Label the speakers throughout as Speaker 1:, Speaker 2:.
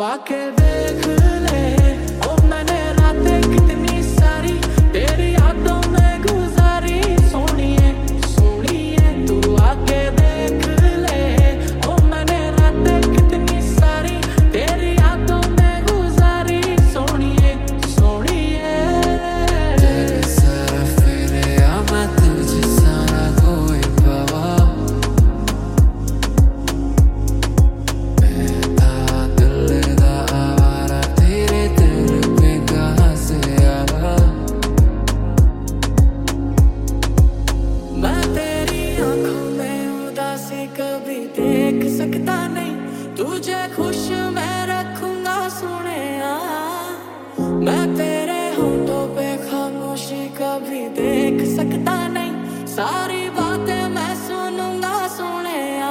Speaker 1: आके देख ले, ओ मैंने रातें कितनी सारी तेरी यादों में गुजारी। सोनिए सोनिए तू आके देख ले, ओ मैंने रातें कितनी सारी तेरी यादों में गुजारी। सोनिए सोनिए
Speaker 2: तेरे सारा फिरे आ मैं तुझे सारा कोई बाबा
Speaker 1: कभी देख सकता नहीं, तुझे खुश मैं रखूंगा सोनिया। मैं तेरे होठों पे खामोशी कभी देख सकता नहीं, सारी बातें मैं सुनूंगा सोनिया।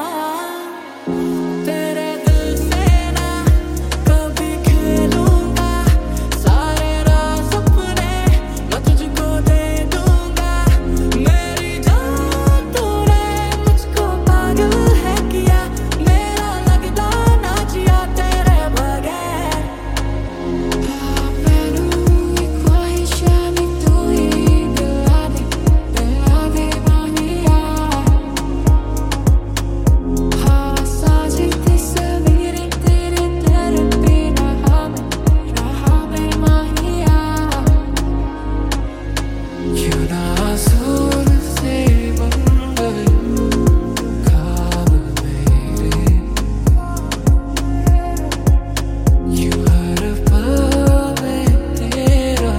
Speaker 1: तेरे दिल से ना कभी खेलूंगा, सारे राज अपने मैं तुझको दे दूंगा। मेरी जान तूने मुझको पागल है किया, मेरा लगता ना जिया तेरे बगैर।
Speaker 2: मैनू ख्वाहिशां नी तू ही दिला दे माहिया। हाँ साजी तस्वीरें तेरे तेरे पे रहा मैं माहिया। क्यों ना आंसू से बन गए ख्वाब मेरे, यूं हर पल में तेरा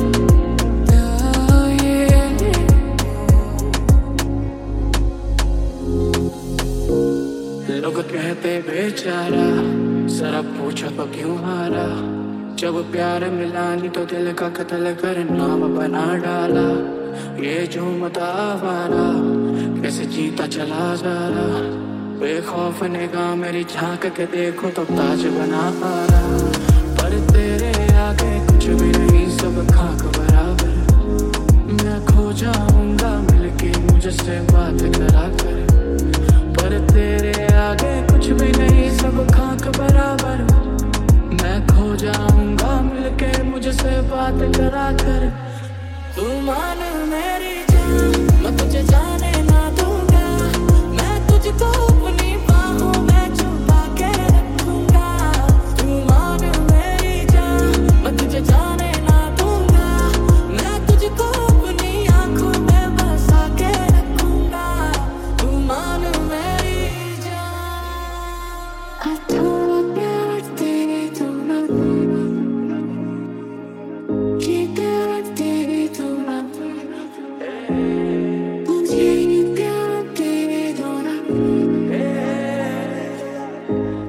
Speaker 1: लोग कहते बेचारा, जरा पूछो तो क्यों हारा। जब प्यार मिला नहीं तो दिल का कत्ल कर नाम बना डाला। ये जो आवारा कैसे जीता चला जा रहा, बेखौफ निगाह मेरी झांक के देखो तो ताज बना पा रहा। पर तेरे आगे कुछ भी नहीं, सब खाक बराबर। मैं खो जाऊंगा मिलके मुझसे बात करा कर, पर तेरे आगे कुछ भी नहीं, सब खाक बराबर। मैं खो जाऊंगा मिलके मुझसे बात करा कर। तू मान मेरी जान, मैं तुझे जाने ना दूंगा। मैं तुझको अपनी बाहों में छुपा के रखूंगा। तू मान मेरी जान, मैं तुझे जाने ना दूंगा। मैं तुझको अपनी आंखों में बसा के रखूंगा। तू मान मेरी जान।
Speaker 2: थोड़ा प्यार तेरे तू ना कि प्यार तेरे तू ना मुझे प्यार तेरे दो ना।